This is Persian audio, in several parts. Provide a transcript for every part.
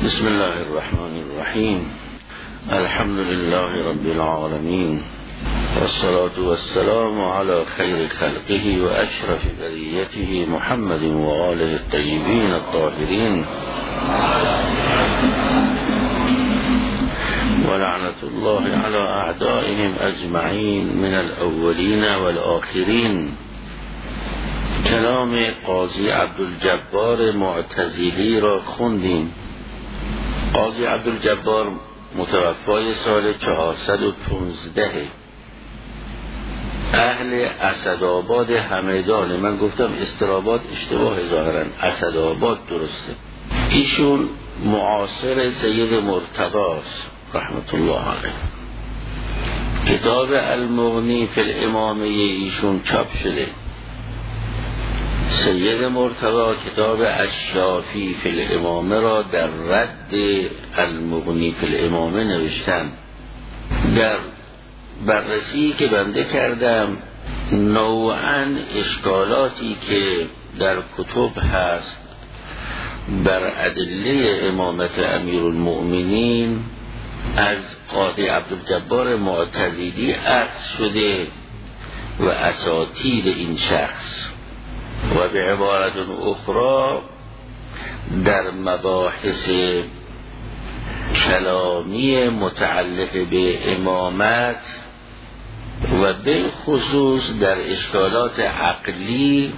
بسم الله الرحمن الرحیم. الحمد لله رب العالمین والصلاة والسلام على خیر خلقه و اشرف بریته محمد و آله الطیبین الطاهرین و لعنت الله على اعدائهم اجمعین من الاولین والآخرین. کلام قاضی عبدالجبار معتزلی را خوندیم. قاضی عبدالجبار متوفای سال 415، اهل اسدآباد همدان. من گفتم استراباد اشتباه ظاهرا، اسدآباد درسته. ایشون معاصر سید مرتضی رحمت الله علیه. کتاب المغنی فی الامامه ایشون چاپ شده. سید مرتضی کتاب الشافی فی الامامه را در رد المغنی فی الامامه نوشتن. در بررسی که بنده کردم نوعاً اشکالاتی که در کتب هست بر ادله امامت امیرالمؤمنین از قاضی عبدالجبار معتزلی اخذ شده و اساطیر این شخص، و به عبارت اخرى در مباحث کلامی متعلق به امامت و به خصوص در اشکالات عقلی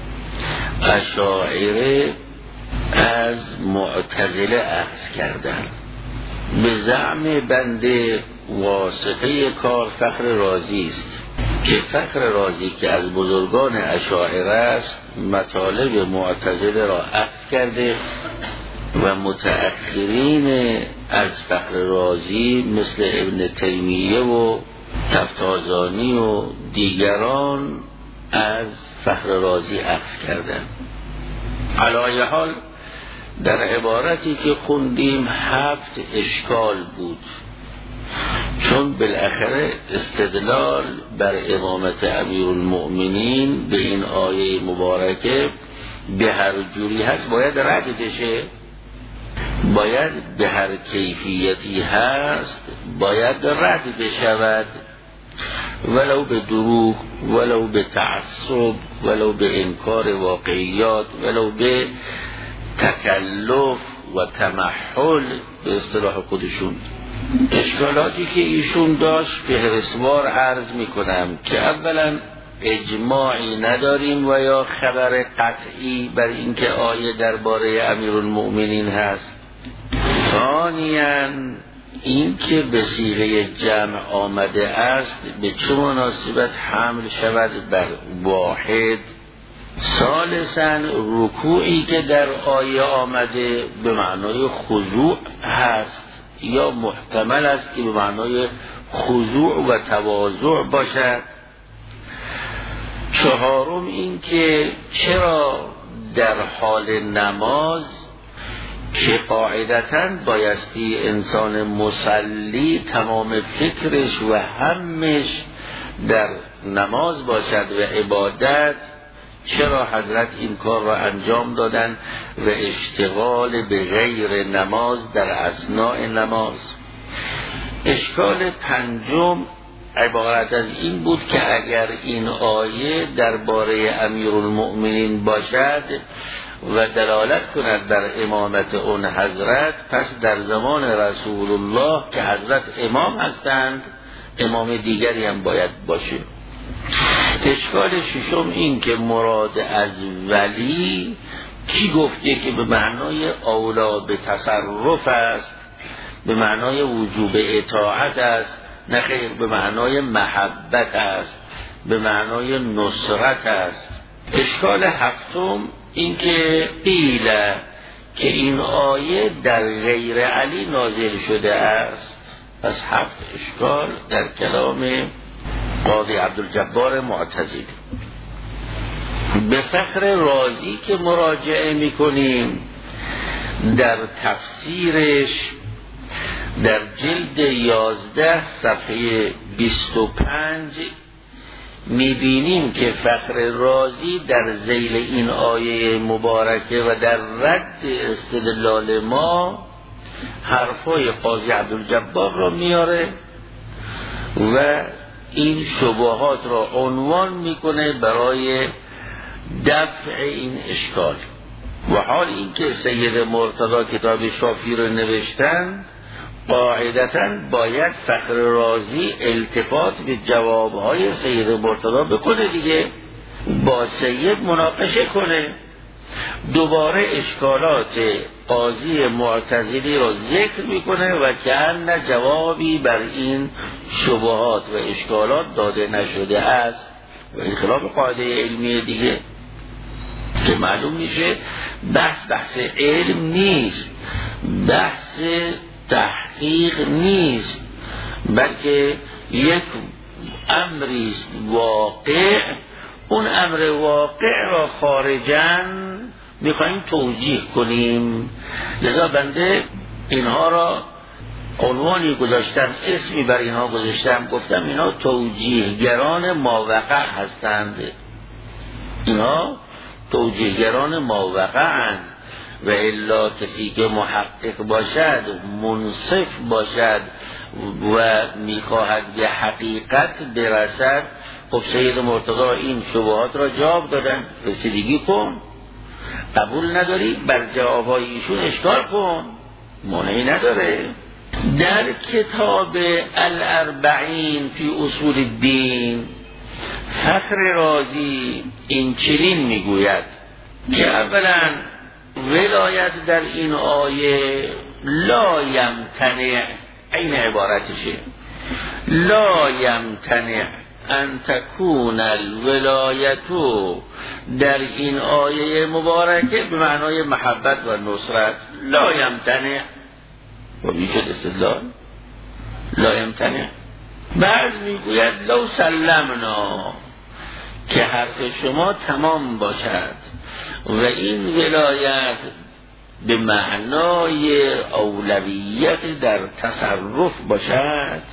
اشاعره از معتزله اخذ کردن. به زعم بنده واسطه کار فخر رازی است که فخر رازی که از بزرگان اشاعره است مطالب معتزله را اخذ کرده و متأخرین از فخر رازی مثل ابن تیمیه و تفتازانی و دیگران از فخر رازی اخذ کردند. علی ای حال در عبارتی که خوندیم 7 اشکال بود، چون بالاخره استدلال بر امامت امیرالمؤمنین به این آیه مبارکه به هر جوری هست باید رد بشه، باید به هر کیفیتی هست باید رد بشود، ولو به دروغ، ولو به تعصب، ولو به انکار واقعیات، ولو به تکلف و تمحل به اصطلاح خودشون. اشکالاتی که ایشون داشت فهرستوار عرض میکنم که اولا اجماعی نداریم و یا خبر قطعی بر اینکه آیه درباره امیرالمؤمنین هست. ثانیاً این که به صیغه جمع آمده است به چه مناسبت حمل شود بر واحد. ثالثاً رکوعی که در آیه آمده به معنای خضوع هست یا محتمل است که به معنای خضوع و تواضع باشد. چهارم این که چرا در حال نماز که قاعدتاً بایستی انسان مصلی تمام فکرش و همش در نماز باشد و عبادت، چرا حضرت این کار را انجام دادن و اشتغال به غیر نماز در اثناء نماز. اشکال پنجم عبارت از این بود که اگر این آیه درباره امیرالمؤمنین باشد و دلالت کند بر امامت اون حضرت، پس در زمان رسول الله که حضرت امام هستند امام دیگری هم باید باشه. اشکال ششم این که مراد از ولی کی گفته که به معنای اولا به تصرف است، به معنای وجوب اطاعت است، نه خیر به معنای محبت است، به معنای نصرت است. اشکال هفتم این که قیل که این آیه در غیر علی نازل شده است. پس 7 اشکال در کلام قاضی عبدالجبار معتزلی. به فخر رازی که مراجعه میکنیم در تفسیرش در جلد 11 صفحه 25 میبینیم که فخر رازی در ذیل این آیه مبارکه و در رد استدلال ما حرفای قاضی عبدالجبار را میاره و این شبهات را عنوان میکنه برای دفع این اشکال. و حال اینکه سید مرتضی کتاب شافی رو نوشتن، قاعدتاً باید فخر رازی التفات به جوابهای سید مرتضی بکنه دیگه، با سید مناقشه کنه، دوباره اشکالات قاضی معتزلی را ذکر میکنه و کأن جوابی بر این شبهات و اشکالات داده نشده است و این خلاف قاعده علمی دیگه که معلوم میشه بحث علم نیست، بحث تحقیق نیست، بلکه یک امریست واقع، اون امر واقع را خارجاً میخواییم توجیه کنیم. لذا بنده اینها را عنوانی گذاشتم، اسمی بر اینها گذاشتم، گفتم اینها توجیهگران ماوقع هستند، اینها توجیهگران ماوقعند و الا کسی که محقق باشد، منصف باشد و میخواهد به حقیقت برسد، خب سید مرتضی این شبهات را جواب دادن، رسیدگی کن، قبول نداری بر جوابهای ایشون اشکال کن، مانعی نداره. در کتاب الاربعین فی اصول الدین فخر رازی این چنین میگوید که اولا ولایت در این آیه لا یمتنع، این عبارتشه، لا یمتنع ان تکون الولایتو در این آیه مبارکه به معنای محبت و نصرت، لا یمتنع و میشد استدلال لا یمتنع. بعد میگوید لو سلمنا که حرف شما تمام باشد و این ولایت به معنای اولویت در تصرف باشد،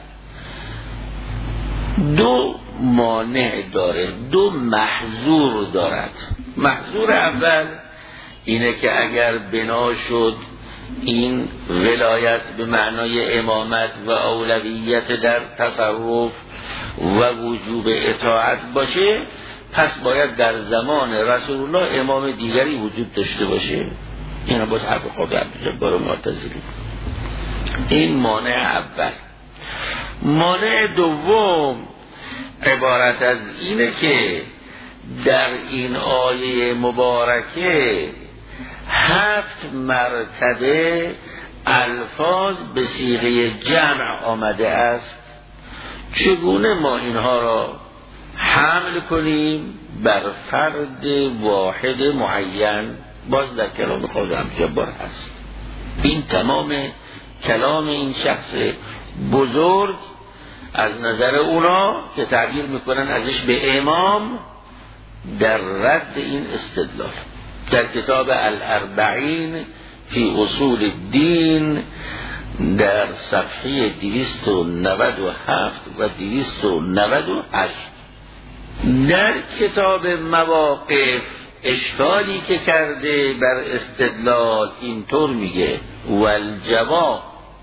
دو مانع داره، دو محظور دارد. محظور اول اینه که اگر بنا شد این ولایت به معنای امامت و اولویت در تصرف و وجوب اطاعت باشه، پس باید در زمان رسول الله امام دیگری وجود داشته باشه. این باید حرف خود عبدالجبار معتزلی. این مانع اول. مانع دوم عبارت از اینه که در این آیه مبارکه 7 مرتبه الفاظ به صیغه جمع آمده است. چگونه ما اینها را حمل کنیم بر فرد واحد معین؟ باز در کلام خود عبدالجبار هست. این تمام کلام این شخص بزرگ از نظر اونا که تعبیر میکنن ازش به امام در رد این استدلال. در کتاب الاربعین فی اصول الدین در صفحه 297 و 298. در کتاب مواقف اشکالی که کرده بر استدلال اینطور میگه والجواب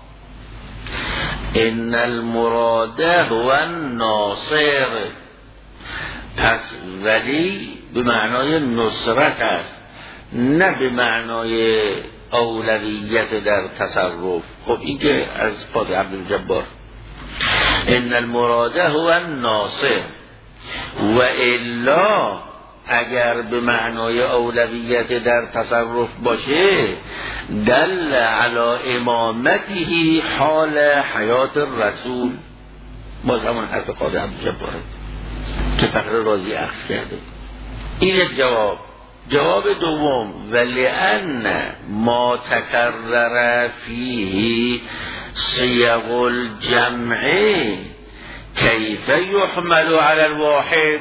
ان المراد هو الناصر، پس ولی به معنای نصرت است، نه به معنای اولویت در تصرف. خب این که از قاضی عبدالجبار ان المراد هو الناصر و الا اگر به معنای اولویت در تصرف باشه دل علی امامته حال حیات الرسول. باز همون حرف قاضی عبدالجبار که فخر رازی اخذ کرده. این یک جواب. جواب دوم ولئن ما تکرر فیه صیغ الجمع کیف یحمل علی الواحد.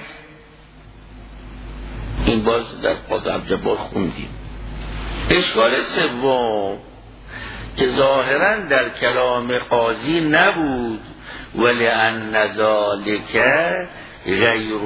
این باز در قاضی عبدالجبار خوندیم. اشکال سوم که ظاهرا در کلام قاضی نبود، ولئن ذلک غیر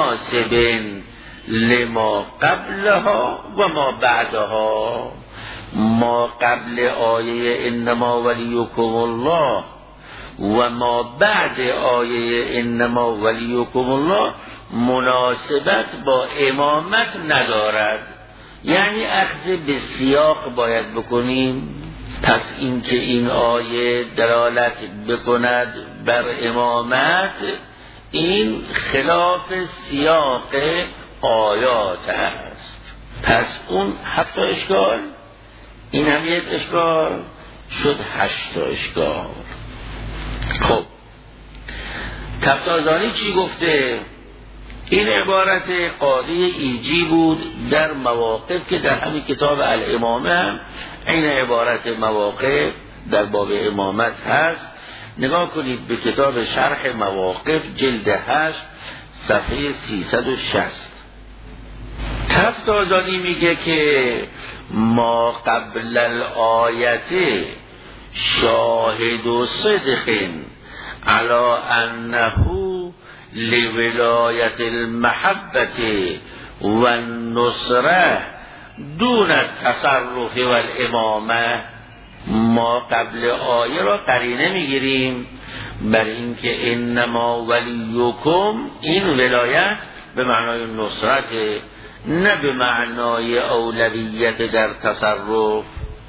مناسب لما قبلها و ما بعدها، ما قبل آیه انما ولیکم الله و ما بعد آیه انما ولیکم الله مناسبت با امامت ندارد، یعنی اخذ به سیاق باید بکنیم. پس اینکه این آیه دلالت بکند بر امامت، این خلاف سیاق آیات است. پس اون 7 اشکال، این هم یک اشکال شد، 8 اشکال. خب تفتازانی چی گفته؟ این عبارت قاضی ایجی بود در مواقف که در همین کتاب الامامه هم این عبارت مواقف در باب امامت هست. نگاه کنید به کتاب شرح مواقف جلد 8 صفحه 360. تفتازانی میگه که ما قبل الآیت شاهد و صدق علی انه لولایت المحبت و النصره دون التصرف و الامامه. ما قبل آیه را قرینه میگیریم بر اینکه انما ولیکم، این ولایت به معنای نصرت، نه به معنای اولویت در تصرف.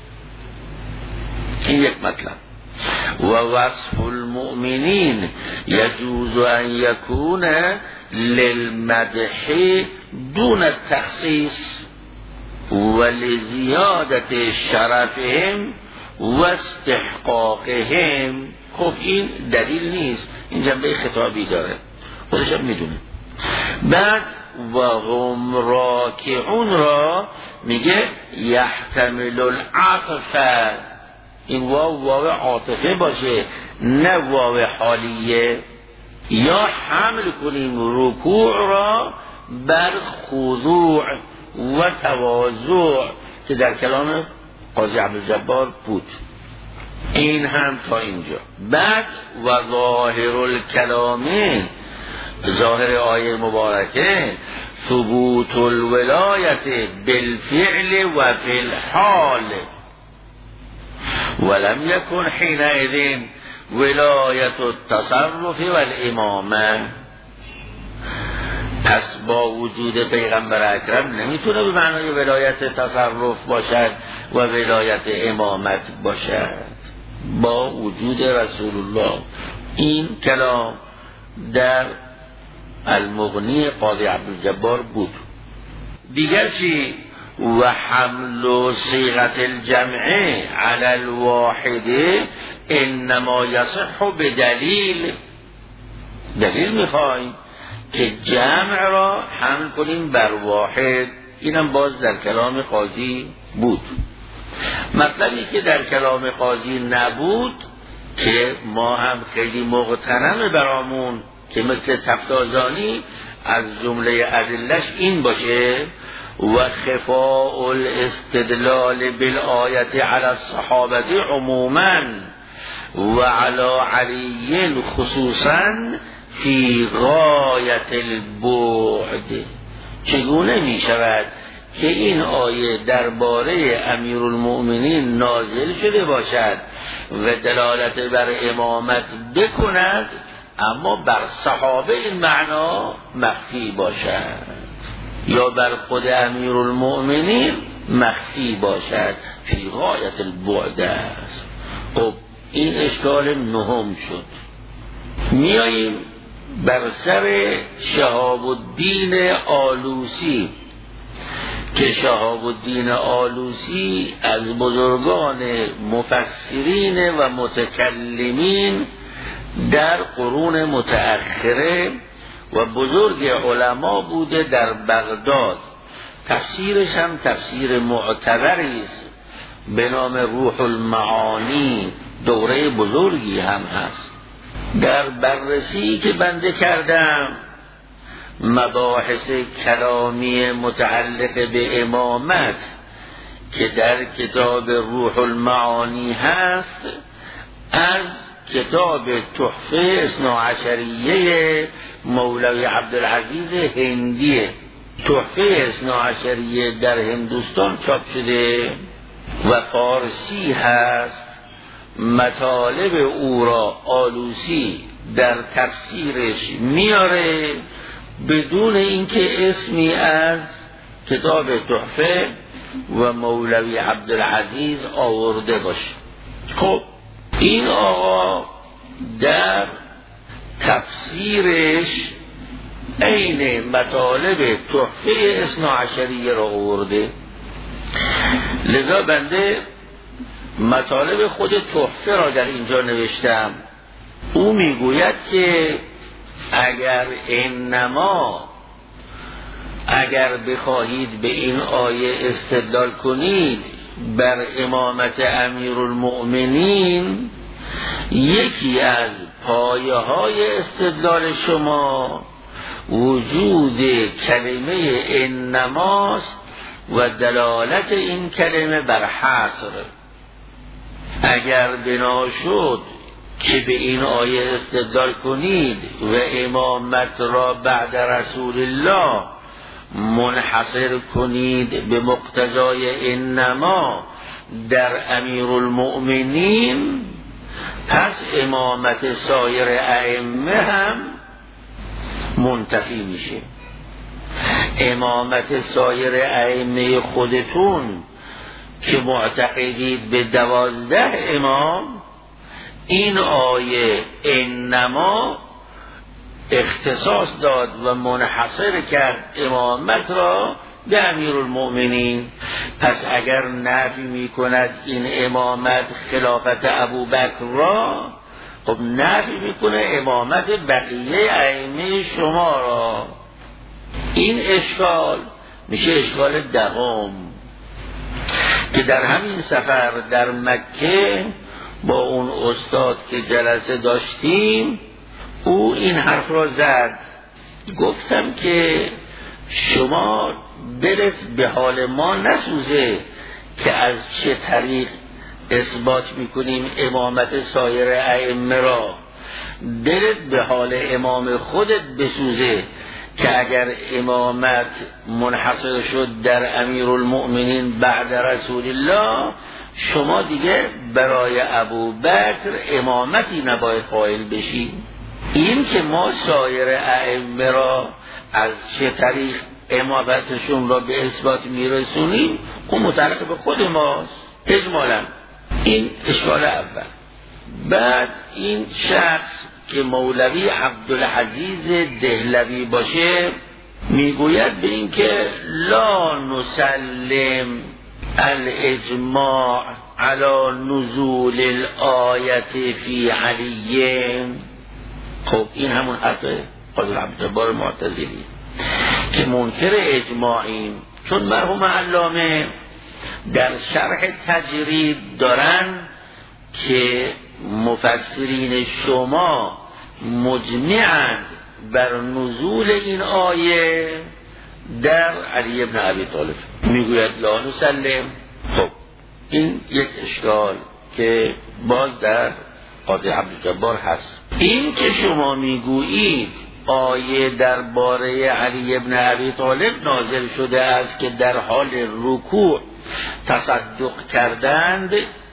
این یک مطلب. و وصف المؤمنین یجوز ان یکون للمدح دون التخصیص و لزیادت شرفهم و استحقاقهم. خب این دلیل نیست، این جنبه خطابی داره، خودش هم میدونه. بعد و هم راکعون را میگه یحتمل العطف، این واو عاطفه باشه نه واو حالیه. یا حمل کنیم رکوع را بر خضوع و تواضع که در کلام قاضی عبدالجبار بود. این هم تا اینجا. بعد و ظاهر الکلامه، ظاهر آیه مبارکه ثبوت الولایت بالفعل و فی الحال ولم یکن حینئذ ولایت التصرف و الامامه. پس با وجود پیغمبر اکرم نمیتونه به معنای ولایت تصرف باشد و ولایت امامت باشد با وجود رسول الله. این کلام در المغنی قاضی عبدالجبار بود. دیگر چی؟ و حمل صیغت الجمع علی الواحده انما یصح بدلیل. دلیل میخوایم که جمع را حمل کنیم بر واحد. اینم باز در کلام قاضی بود. مطلبی که در کلام قاضی نبود که ما هم خیلی مغتنم برامون که مثل تفتازانی از جمله ادلش این باشه و خفاء الاستدلال بالآیت علی الصحابه عموما و علی علی خصوصا فی غایت البعد. چگونه می شود که این آیه درباره امیرالمؤمنین نازل شده باشد و دلالت بر امامت بکند اما بر صحابه این معنا مخفی باشد یا بر خود امیرالمؤمنین مخفی باشد؟ فی غایت البعد است. خب این اشکال نهم شد. میاییم بر سر شهاب الدین آلوسی که شهاب الدین آلوسی از بزرگان مفسرین و متکلمین در قرون متأخره و بزرگ علما بوده در بغداد. تفسیرش هم تفسیر معتبری است به نام روح المعانی، دوره بزرگی هم هست. در بررسی که بنده کردم مباحث کلامی متعلق به امامت که در کتاب روح المعانی هست، از کتاب تحفه اثناعشریه مولوی عبدالعزیز هندیه. تحفه اثناعشریه در هندوستان چاپ شده و فارسی هست، مطالب او را آلوسی در تفسیرش میاره بدون اینکه اسمی از کتاب تحفه و مولوی عبدالعزیز آورده باشه. خب این آقا در تفسیرش عین مطالب تحفه اثنا عشریه را آورده، لذا بنده مطالب خود تحفه را در اینجا نوشتم. او میگوید که اگر بخواهید به این آیه استدلال کنید بر امامت امیرالمؤمنین، یکی از پایه های استدلال شما وجود کلمه انماست و دلالت این کلمه بر حصر. اگر بنا شد که به این آیه استدلال کنید و امامت را بعد رسول الله منحصر کنید به مقتضای انما در امیرالمؤمنین، پس امامت سایر ائمه هم منتفی میشه. امامت سایر ائمه خودتون که معتقدید به 12 امام، این آیه انما اختصاص داد و منحصر کرد امامت را به امیرالمؤمنین. پس اگر نفی می کند این امامت خلافت ابوبکر را، خب نفی می کنه امامت بقیه ائمه شما را. این اشکال میشه اشکال دهم که در همین سفر در مکه با اون استاد که جلسه داشتیم او این حرف را زد. گفتم که شما دلت به حال ما نسوزه که از چه طریق اثبات میکنیم امامت سایر ائمه را، دلت به حال امام خودت بسوزه که اگر امامت منحصر شد در امیرالمؤمنین بعد رسول الله، شما دیگه برای ابوبکر امامتی نباید قائل بشیم. این که ما سایر ائمه را از چه طریق امامتشون را به اثبات میرسونیم اون متعلق به خود ماست اجمالا. این اشکال اول. بعد این شخص که مولوی عبدالعزیز دهلوی باشه میگوید به این که لا نسلم الاجماع على نزول الآیت فی علیه. خب این همون حرف قاضی عبدالجبار معتزلی که منکر اجماعیم، چون مرحوم علامه در شرح تجرید دارن که مفسرین شما مجمعند بر نزول این آیه در علی ابن ابی طالب. میگوید لا نسلم. خب این یک اشکال که باز در قاضی عبدالجبار هست. این که شما میگویید آیه درباره علی ابن ابی طالب نازل شده است که در حال رکوع تصدق کردند،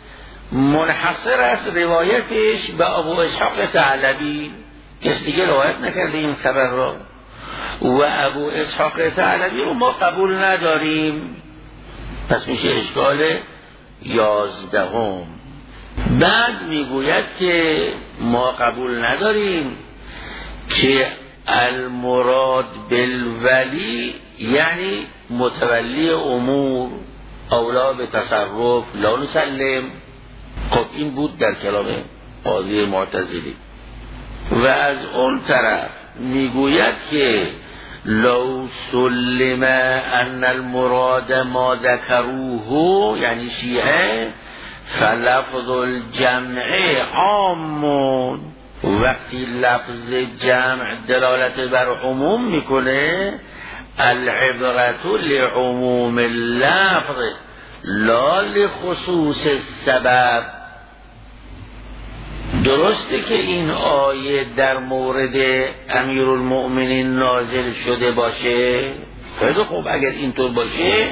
منحصر است روایتش به ابو اسحاق ثعلبی، کس دیگه روایت نکرده این خبر را، و ابو اسحاق ثعلبی رو ما قبول نداریم. پس میشه اشکال 11. بعد میگوید که ما قبول نداریم که المراد بالولی یعنی متولی امور اولا به تصرف لا نسلم. خب این بود در کلام قاضی معتزلی. و از اون طرف میگوید که لو سلم ان المراد ما ذکروه یعنی شیعه فلفظ الجمع عامون. وقتی لفظ جمع دلالت بر عموم میکنه، العبرت لعموم اللفظ لا لخصوص السبب. درسته که این آیه در مورد امیرالمؤمنین نازل شده باشه، خیلی خوب، اگر اینطور باشه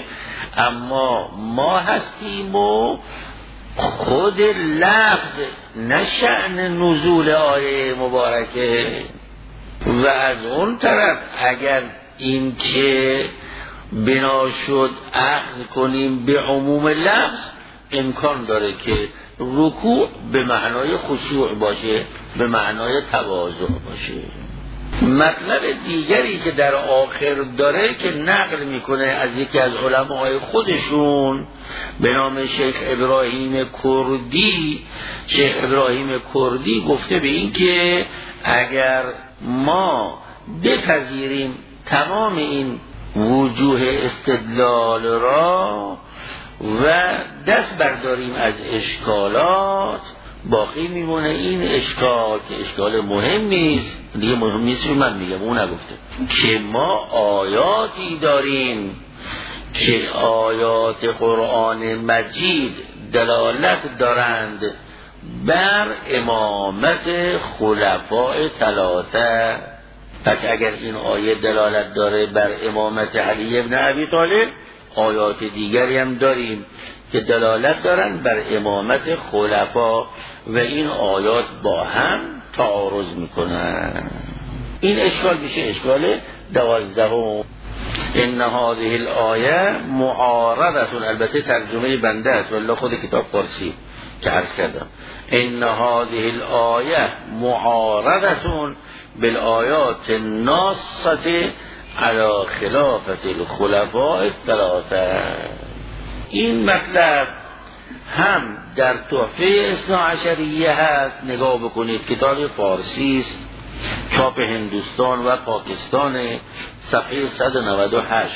اما ما هستیم و خود لفظ نه شأن نزول آیه مبارکه. و از اون طرف اگر این که بنا شد اخذ کنیم به عموم لفظ، امکان داره که رکوع به معنای خشوع باشه، به معنای تواضع باشه. مطلب دیگری که در آخر داره که نقل میکنه از یکی از علماء خودشون به نام شیخ ابراهیم کردی. شیخ ابراهیم کردی گفته به این که اگر ما بپذیریم تمام این وجوه استدلال را و دست برداریم از اشکالات، باقی میمونه این اشکال که اشکال مهمی است دیگه. مهم نیست رو من میگم، اون نگفته که ما آیاتی داریم که آیات قرآن مجید دلالت دارند بر امامت خلفاء ثلاثه. پس اگر این آیه دلالت داره بر امامت علی ابن ابی طالب، آیات دیگری هم داریم که دلالت دارن بر امامت خلفا و این آیات با هم تعارض میکنن. این اشکال میشه اشکال 12. ان هذه الآیه معارضه، البته ترجمه بنده است والله خود کتاب فارسی که عرض کردم. ان هذه الآیه معارضه بالآیات الناصة على خلافة الخلفاء الثلاثه. این مطلب هم در تحفه اثنا عشریه هست، نگاه بکنید کتاب فارسی است، چاپ هندوستان و پاکستان، صفحه 198.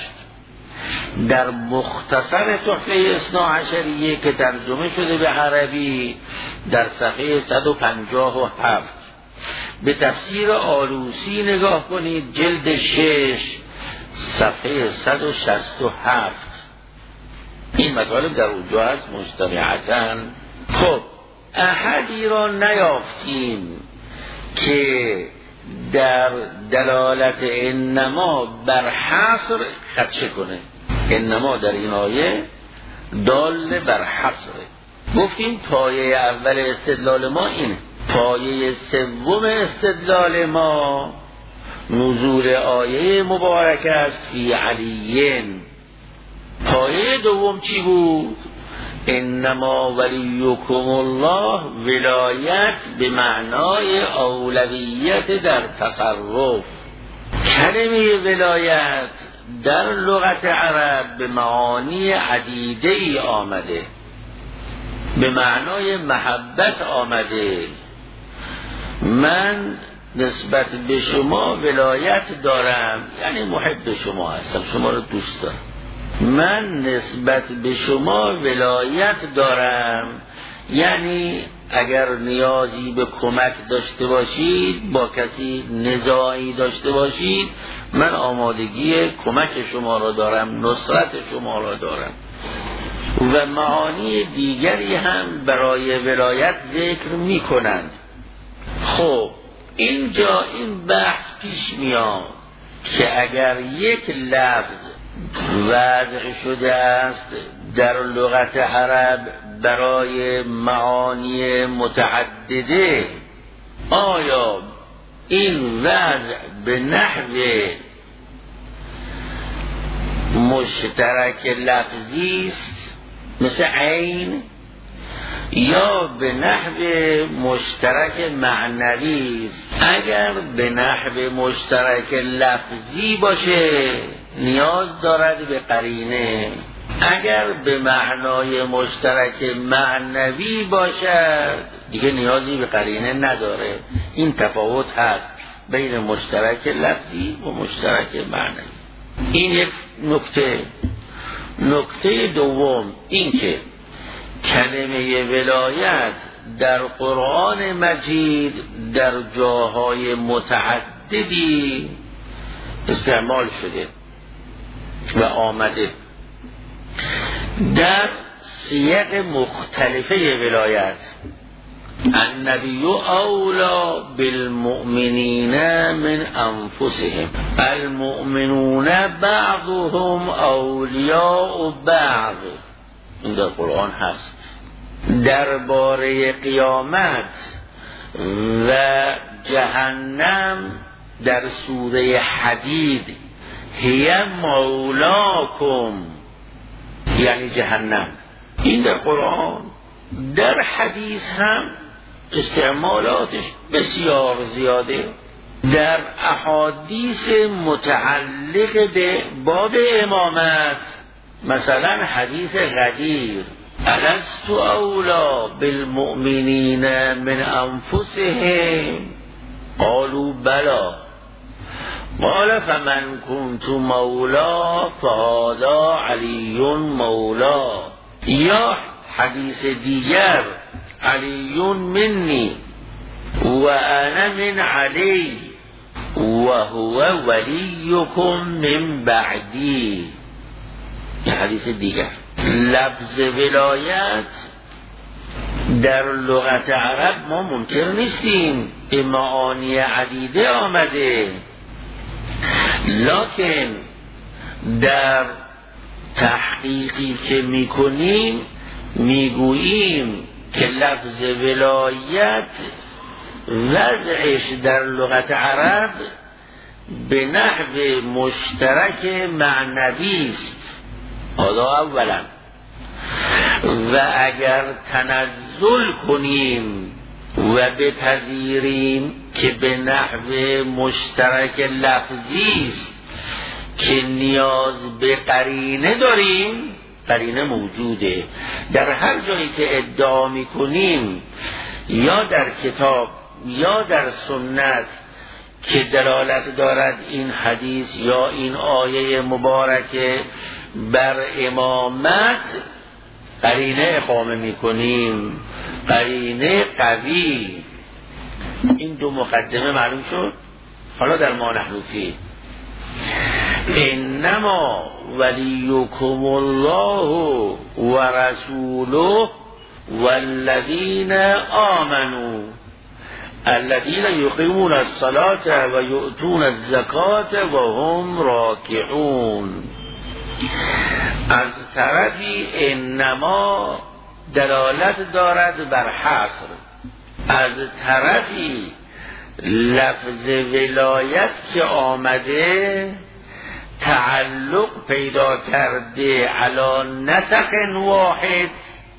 در مختصر تحفه اثنا عشریه که ترجمه شده به عربی در صفحه 157. به تفسیر آلوسی نگاه کنید، جلد 6 صفحه 167. این مطالب در اونجا هست مجتمعتاً. خب احدی را نیافتیم که در دلالت انما بر حصر خدشه کنه. انما در این آیه دال بر حصره. گفتیم پایه اول استدلال ما اینه. پایه سوم استدلال ما نزول آیه مبارک است فی علیین. پایه دوم چی بود؟ انما ولیکم الله، ولایت به معنای اولویت در تصرف. کلمه ولایت در لغت عرب به معانی عدیده ای آمده، به معنای محبت آمده. من نسبت به شما ولایت دارم، یعنی محب شما هستم، شما رو دوست دارم. من نسبت به شما ولایت دارم، یعنی اگر نیازی به کمک داشته باشید، با کسی نزاعی داشته باشید، من آمادگی کمک شما را دارم، نصرت شما را دارم. و معانی دیگری هم برای ولایت ذکر می کنند. خب اینجا این بحث پیش میاد که اگر یک لفظ وضع شده است در لغت عرب برای معانی متعدده، آیا این وضع به نحو مشترک لفظی است مثل عین، یا به نحو مشترک معنوی است؟ اگر به نحو مشترک لفظی باشه نیاز دارد به قرینه، اگر به معنای مشترک معنوی باشد دیگه نیازی به قرینه نداره. این تفاوت هست بین مشترک لفظی و مشترک معنوی. این یک نکته. نکته دوم این که کلمه ولایت در قرآن مجید در جاهای متعددی استعمال شده و آمده در سیاق مختلفه ولایت. النبی اولا بالمؤمنین من انفسهم المؤمنون بعضهم اولیاء بعض. این در قرآن هست. درباره قیامت و جهنم در سوره حدید هی مولاکم یعنی جهنم. این در قرآن. در حدیث هم استعمالاتش بسیار زیاده. در احادیث متعلق به باب امامت، مثلا حدیث غدیر الست اولا بالمؤمنین من انفسهم قالوا بلا قال فمن كنت مولا فهذا علی مولا. یا حدیث دیگر علی منی و انا من علی و هو ولیکم من بعدی. حدیث دیگر. لفظ ولایت در لغت عرب ما منکر نیستیم، به معانی عدیده آمده، لکن در تحقیقی که میکنیم میگوییم که لفظ ولایت وضعش در لغت عرب به نحو مشترک معنوی است. حالا اولا و اگر تنزل کنیم و بپذیریم که به نحو مشترک لفظی است که نیاز به قرینه داریم، قرینه موجوده در هر جایی که ادعا میکنیم یا در کتاب یا در سنت که دلالت دارد این حدیث یا این آیه مبارکه بر امامت، قرینه اقامه میکنیم، قرینه قوی. این دو مقدمه معلوم شد. حالا در ما نحن فیه انما ولیکم الله و رسوله والذین آمنوا الذین یقیمون الصلاة و یؤتون الزکاة و هم راکعون. از طرفی انما دلالت دارد بر حصر، از طرفی لفظ ولایت که آمده تعلق پیدا کرده علی نسق واحد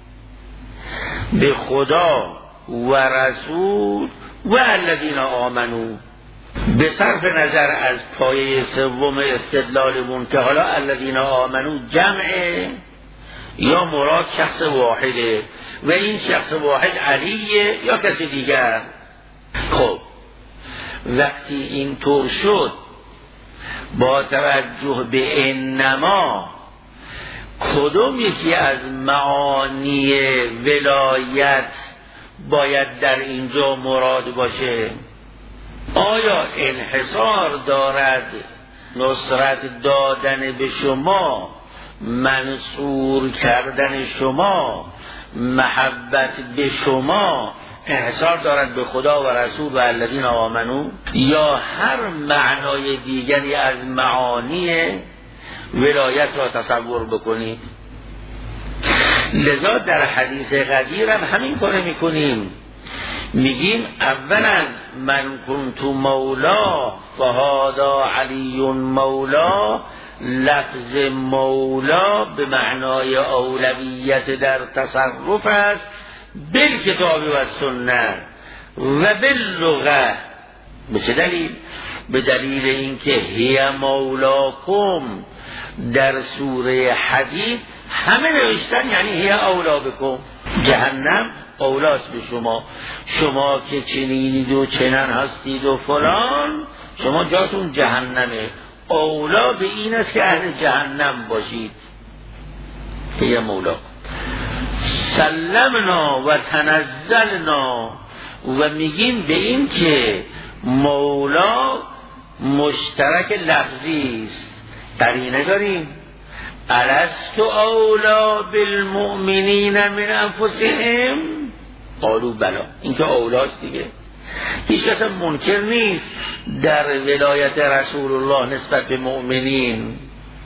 به خدا و رسول و الذین آمنوا، به صرف نظر از پایه سوم استدلالمون که حالا الذین آمنوا جمعه یا مراد شخص واحده و این شخص واحد علیه یا کسی دیگر. خب وقتی این طور شد با توجه به انما کدوم یکی از معانی ولایت باید در اینجا مراد باشه؟ آیا انحصار دارد نصرت دادن به شما، منصور کردن شما، محبت به شما انحصار دارد به خدا و رسول و الذین آمنو، یا هر معنای دیگری از معانی ولایت را تصور بکنید؟ لذا در حدیث غدیر هم همین کار میکنیم، میگیم اولا من کنت مولا فهذا علی مولا. لفظ مولا به معنای اولویت در تصرف است بالکتاب و سنت و باللغه. به چه دلیل؟ به دلیل اینکه هی مولاکم در سوره حدید همه نوشتن یعنی هی اولا بکم، جهنم اولاست به شما، شما که چنینید و چنان هستید و فلان، شما جاتون جهنمه، اولا به این است که اهل جهنم باشید. هی مولا سلمنا و تنزلنا و میگیم به این که مولا مشترک لفظی است. قرینه داریم الست اولا بالمؤمنین من انفسهم، قالوا بلا، این که اولاست دیگه. هیچ کس منکر نیست در ولایت رسول الله نسبت به مؤمنین.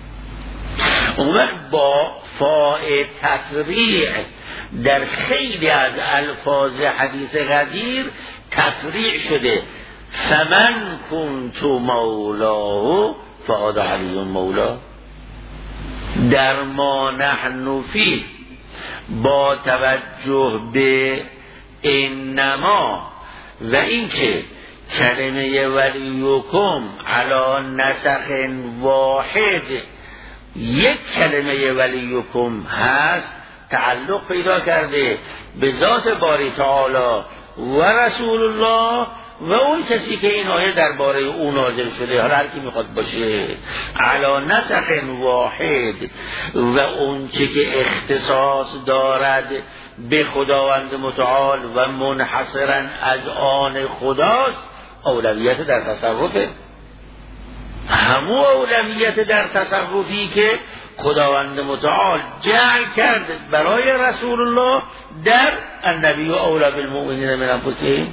اون وقت با فاء تفریع در خیلی از الفاظ حدیث قدیر تفریع شده. فمن کنت مولاه فقد علی مولا. در ما نحن فی با توجه به انما و اینکه کلمه ولیکم علی نسخ واحد یک کلمه ولیکم هست، تعلق پیدا کرده به ذات باری تعالی و رسول الله و اون کسی که این آیه درباره او نازل شده، حالا هر کی میخواد باشه، علی نسخ واحد و اون چه که اختصاص دارد به خداوند متعال و منحصرا از آن خداست، اولویت در تصرفه. همون اولویت در تصرفی که خداوند متعال جعل کرد برای رسول الله در النبی و اولا بالمؤمنین من انفسهم،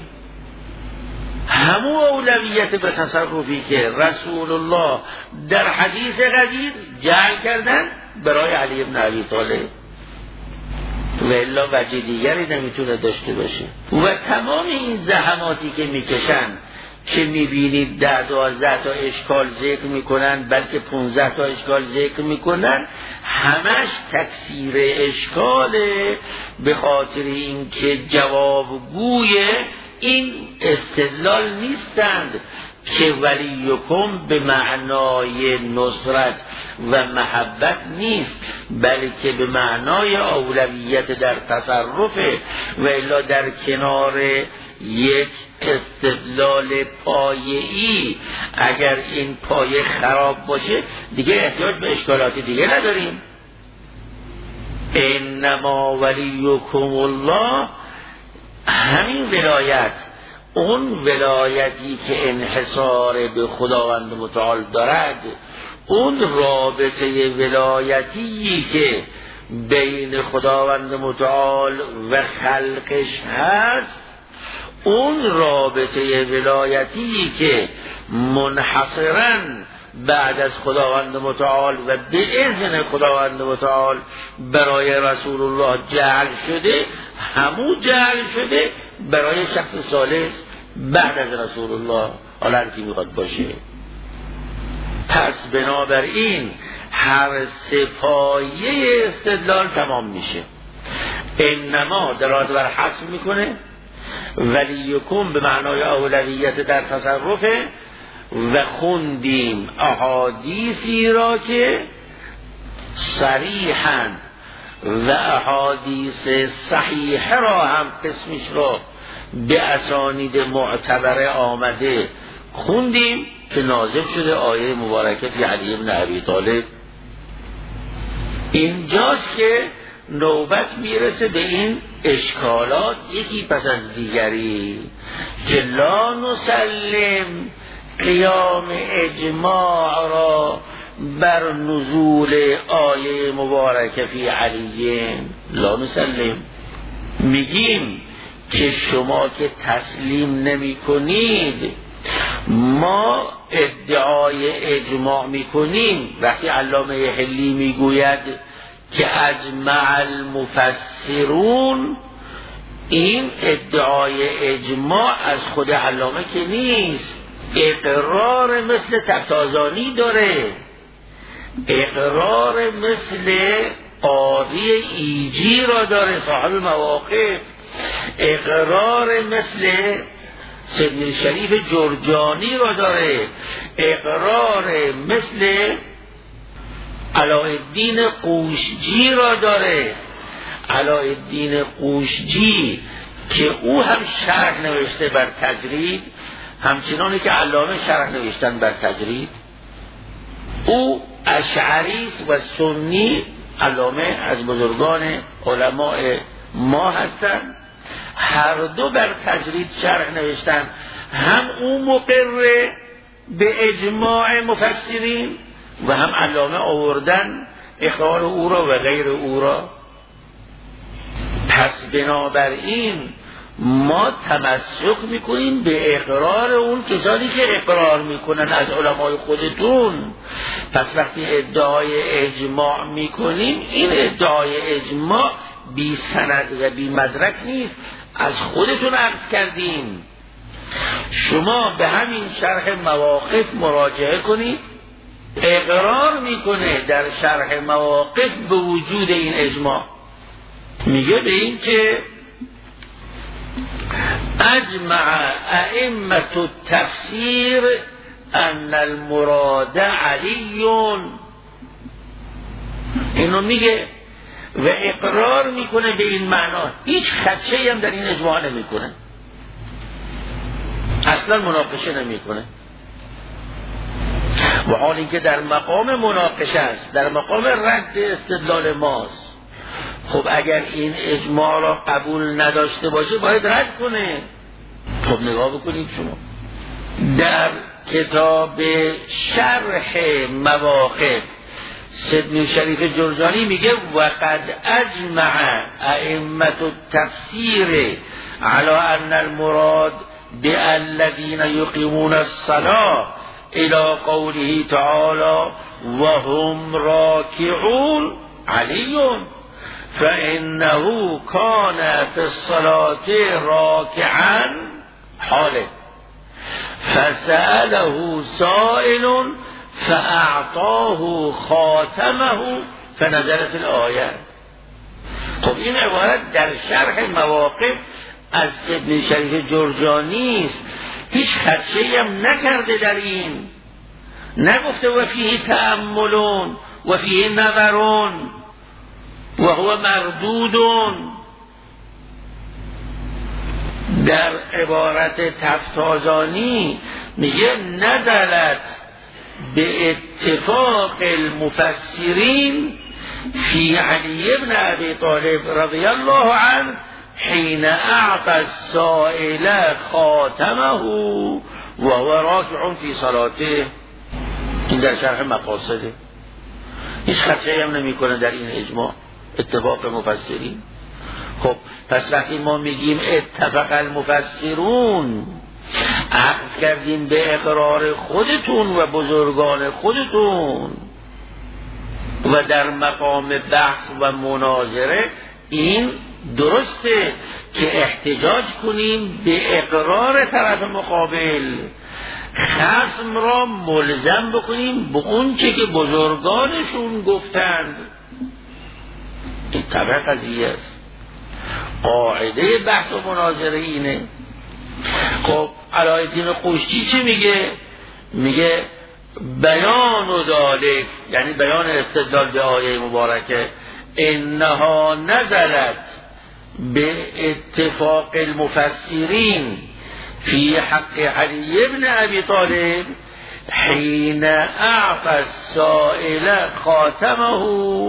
همون اولویت به تصرفی که رسول الله در حدیث قدیر جعل کردن برای علی بن ابی طالب و الا وجه دیگری نمیتونه داشته باشه. و تمام این زحماتی که میکشن که میبینید 10-12 تا اشکال ذکر میکنن، بلکه 15 تا اشکال ذکر میکنن، همش تکثیر اشکاله به خاطر این که جوابگوی این استدلال نیستند که ولیکم به معنای نصرت و محبت نیست، بلکه به معنای اولویت در تصرفه و الا در کنار یک استدلال پایه‌ای اگر این پایه خراب باشه دیگه احتیاج به اشکالات دیگه نداریم. انما ولیکم الله، همین ولایت، اون ولایتی که انحصار به خداوند متعال دارد، اون رابطه ولایتی که بین خداوند متعال و خلقش هست، اون رابطه ولایتی که منحصراً بعد از خداوند متعال و به اذن خداوند متعال برای رسول الله جعل شده، همون جعل شده برای شخص صالح بعد از رسول الله، حالا هر کی میخواد باشه. پس بنابراین هر سپایه استدلال تمام میشه. انما دلالت بر حصر میکنه، ولیکم به معنای اولویت در تصرفه و خوندیم احادیثی را که صریحاً و احادیث صحیحه را هم قسمش را به اسانید معتبره آمده خوندیم که نازل شده آیه مبارکه فی علی بن ابی طالب. اینجاست که نوبت میرسه به این اشکالات یکی پس از دیگری که لا نسلم قیام اجماع را بر نزول آیه مبارکه فی علی لا نسلم. میگیم که شما که تسلیم نمی کنید ما ادعای اجماع میکنیم. وقتی علامه حلی میگوید که اجمع المفسرون، این ادعای اجماع از خود علامه که نیست، اقرار مثل تفتازانی داره، اقرار مثل قاضی ایجی را داره صاحب مواقف، اقرار مثل سید شریف جرجانی را داره، اقرار مثل علاءالدین قوشجی را داره. علاءالدین قوشجی که او هم شرح نوشته بر تجرید، همچنانی که علامه شرح نوشتن بر تجرید. او اشعری و سنی، علامه از بزرگان علماء ما هستند، هر دو بر تجرید شرح نوشتن. هم او مقر به اجماع مفسرین و هم علامه آوردن اقرار او را و غیر او را. پس بنابراین ما تمسک میکنیم به اقرار اون کسانی که اقرار میکنن از علمای خودتون. پس وقتی ادعای اجماع میکنیم، این ادعای اجماع بی سند و بی مدرک نیست، از خودتون عرض کردیم. شما به همین شرح مواقف مراجعه کنید، اقرار میکنه در شرح مواقف به وجود این اجماع. میگه به این که اجمع ائمة التفسیر ان المراد علی، اینو میگه و اقرار میکنه به این معنا، هیچ خدشه‌ای هم در این اجماع نمیکنه، اصلا مناقشه نمیکنه. و حالی که در مقام مناقشه است، در مقام رد استدلال ماست. خب اگر این اجماع را قبول نداشته باشه باید رد کنه. خب نگاه بکنید شما در کتاب شرح مواقف سید شریف جرجانی میگه وقد اجمع ائمة التفسیر على ان المراد بالذین یقیمون الصلاة الى قوله تعالی وهم راکعون علی فإنه كان في الصلاة راكعا حاله فسأله سائل فأعطاه خاتمه فنزلت الآية. خب این عبارت در شرح مواقف از ابن شریف جرجانی است، هیچ خدشه‌ای هم نکرده در این، نگفته و فیه تأملون و فیه نظرون و هو مردود. در عبارت تفتازانی میگه نزلت به اتفاق المفسرین فی علی ابن ابی طالب رضی الله عنه حین اعطى السائل خاتمه و هو راکع فی صلاته. این در شرح مقاصده، هیچ خدشه‌ای هم نمی‌کنه در این اجماع اتفاق مفسرین. خب پس وقتی ما میگیم اتفق المفسرون، عرض کردیم به اقرار خودتون و بزرگان خودتون و در مقام بحث و مناظره این درسته که احتجاج کنیم به اقرار طرف مقابل، خصم را ملزم بکنیم به اون چه که بزرگانشون گفتند. این طبع قضیه است، قاعده بحث و مناظره اینه. خب علایالدین قشتی چه میگه؟ میگه بیان و ذالک، یعنی بیان استدلال به آیه مبارکه انها نزلت به اتفاق المفسرین فی حق علی ابن ابی طالب حین اعطى السائل خاتمه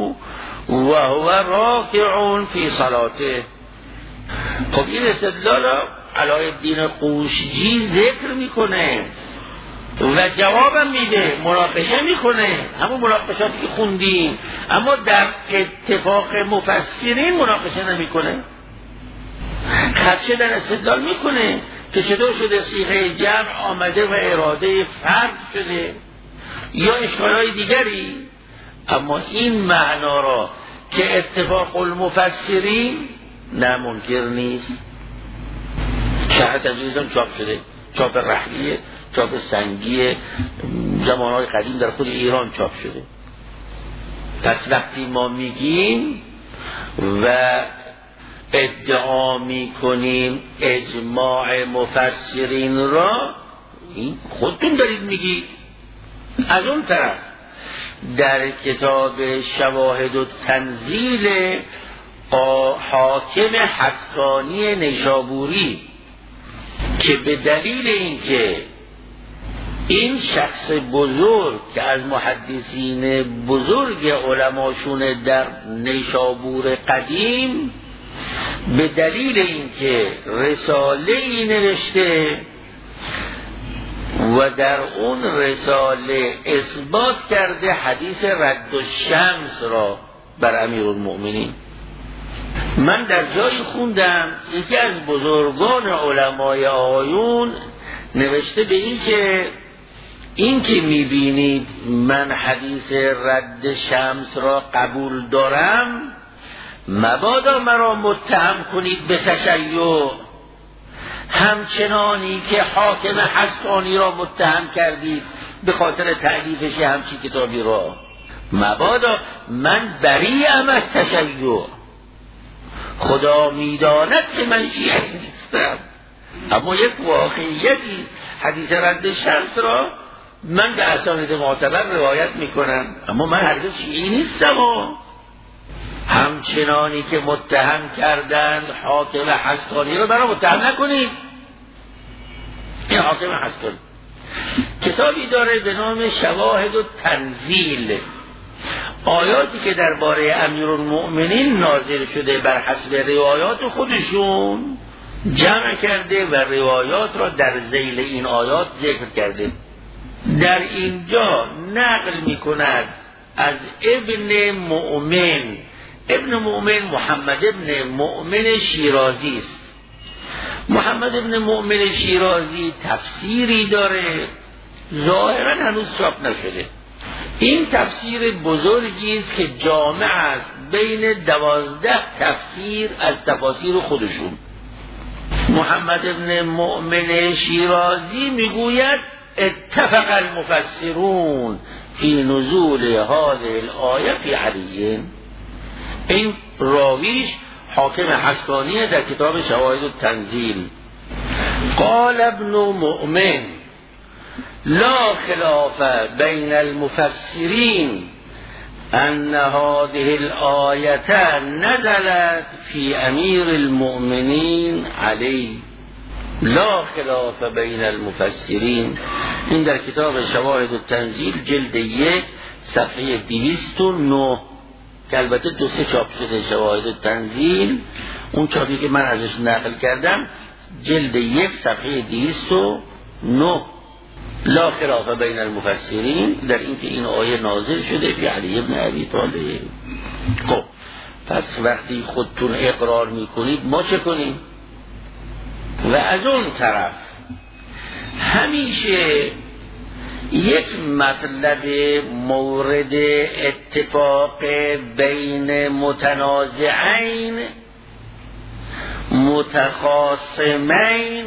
و هو راکع فی صلاته. خب این استدلال علایالدین قوشجی ذکر میکنه و جوابم میده، مناقشه میکنه، همون مناقشاتی که خوندیم، اما در اتفاق مفسرین مناقشه نمیکنه، خدشه در استدلال میکنه که چطور شده صیغه جمع آمده و اراده فرد شده یا اشکالهای دیگری، اما این معنا را که اتفاق المفسرین نه منکر نیست. شرح تجویز هم چاپ شده، چاپ رحلیه، چاپ سنگی زمانهای قدیم در خود ایران چاپ شده. پس وقتی ما میگیم و ادعا میکنیم اجماع مفسرین را، این خودتون دارید میگید. از اون طرف در کتاب شواهد و تنزیل حاکم حسانی نیشابوری که به دلیل اینکه این شخص بزرگ که از محدثین بزرگ علماشون در نیشابور قدیم، به دلیل اینکه رساله ای نوشته و در اون رساله اثبات کرده حدیث رد الشمس را بر امیرالمؤمنین، من در جایی خوندم یکی از بزرگان علمای آقایون نوشته به این که میبینید من حدیث رد شمس را قبول دارم، مبادا مرا متهم کنید به تشیع، همچنانی که حاکم حسانی را متهم کردید به خاطر تألیفش همچین کتابی را. مبادا، من بری‌ام از تشیع، خدا میداند که من شیعه نیستم، اما یک واقعیتی حدیث رد شمس را من به اسانید معتبر روایت میکنم، اما من هرگز شیعی نیستم. و همچنانی که متهم کردند حاکم حسانی را برای متهم نکنید. این حاکم حسانی کتابی داره به نام شواهد التنزیل، آیاتی که درباره امیرالمؤمنین نازل شده بر حسب روایات خودشون جمع کرده و روایات را در ذیل این آیات ذکر کرده. در اینجا نقل می کند از ابن مؤمن محمد ابن مؤمن شیرازی است. محمد ابن مؤمن شیرازی تفسیری داره، ظاهرا هنوز چاپ نشده. این تفسیر بزرگی است که جامع است بین 12 تفسیر از تفاسیر خودشون. محمد ابن مؤمن شیرازی میگوید اتفق المفسرون فی نزول هذه الآیه فی علی. این راویش حاکم حسانی در کتاب شواهد التنزیل. قال ابن مؤمن لا خلاف بین المفسرین ان هذه الآیه نزلت فی امیر المؤمنین علی. لا خلاف بین المفسرین، این در کتاب شواهد التنزیل جلد 1 صفحه 209 که البته 2-3 چاپ شده. شواهد التنزیل اون چاپی که من ازش نقل کردم جلد 1 صفحه 209. لا خلاف بین المفسرین در اینکه این آیه نازل شده فی علی ابن ابی طالب. خب پس وقتی خودتون اقرار میکنید ما چه کنیم؟ و از اون طرف همیشه یک مطلب مورد اتفاق بین متنازعین متخاصمین،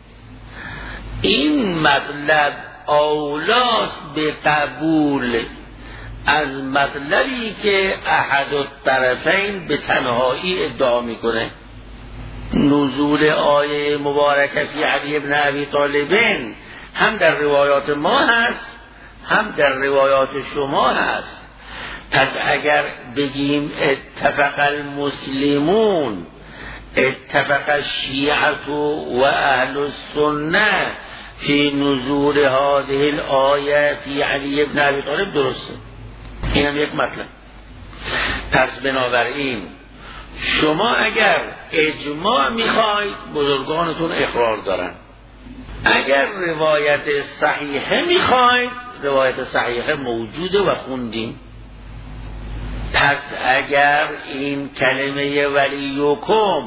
این مطلب اولاست به قبول از مطلبی که احد الطرفین به تنهایی ادعا میکنه. نزول آیه مبارکه فی علی ابن ابی طالب هم در روایات ما هست هم در روایات شما هست. پس اگر بگیم اتفق المسلمون، اتفق الشیعة و اهل السنه فی نزول هذه الآیه فی علی ابن ابی طالب، درسته، این هم یک مطلب. پس بنابراین شما اگر اجماع میخواید بزرگانتون اقرار دارن، اگر روایت صحیحه میخواید روایت صحیحه موجوده و خوندیم. پس اگر این کلمه ولیکم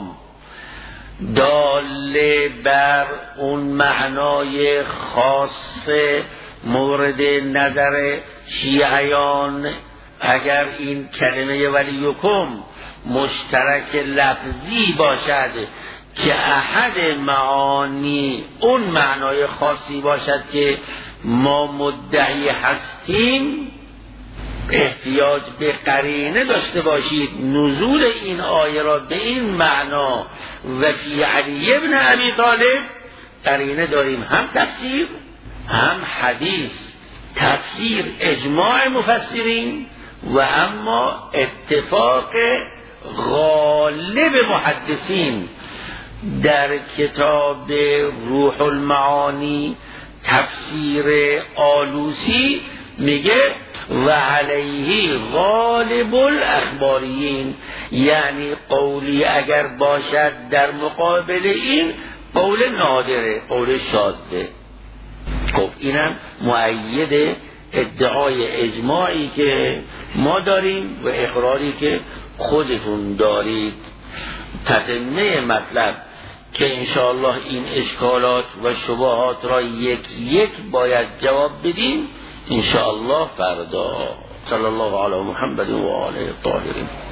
داله بر اون معنای خاص مورد نظر شیعیان، اگر این کلمه ولیکم مشترک لفظی باشد که احد معانی اون معنای خاصی باشد که ما مدعی هستیم، احتیاج به قرینه داشته باشید نزول این آیه را به این معنا و فی علی ابن ابی طالب. قرینه داریم هم تفسیر هم حدیث، تفسیر اجماع مفسرین و اما اتفاق غالب محدثین. در کتاب روح المعانی تفسیر آلوسی میگه و علیه غالب الاخباریین، یعنی قولی اگر باشد در مقابل این قول نادره، قول شاذه. خب اینم مؤید ادعای اجماعی که ما داریم و اقراری که خودتون دارید تتمه مطلب که انشاءالله این اشکالات و شبهات را یک یک باید جواب بدیم انشاءالله فردا. صلی الله علی محمد و آله الطاهرین.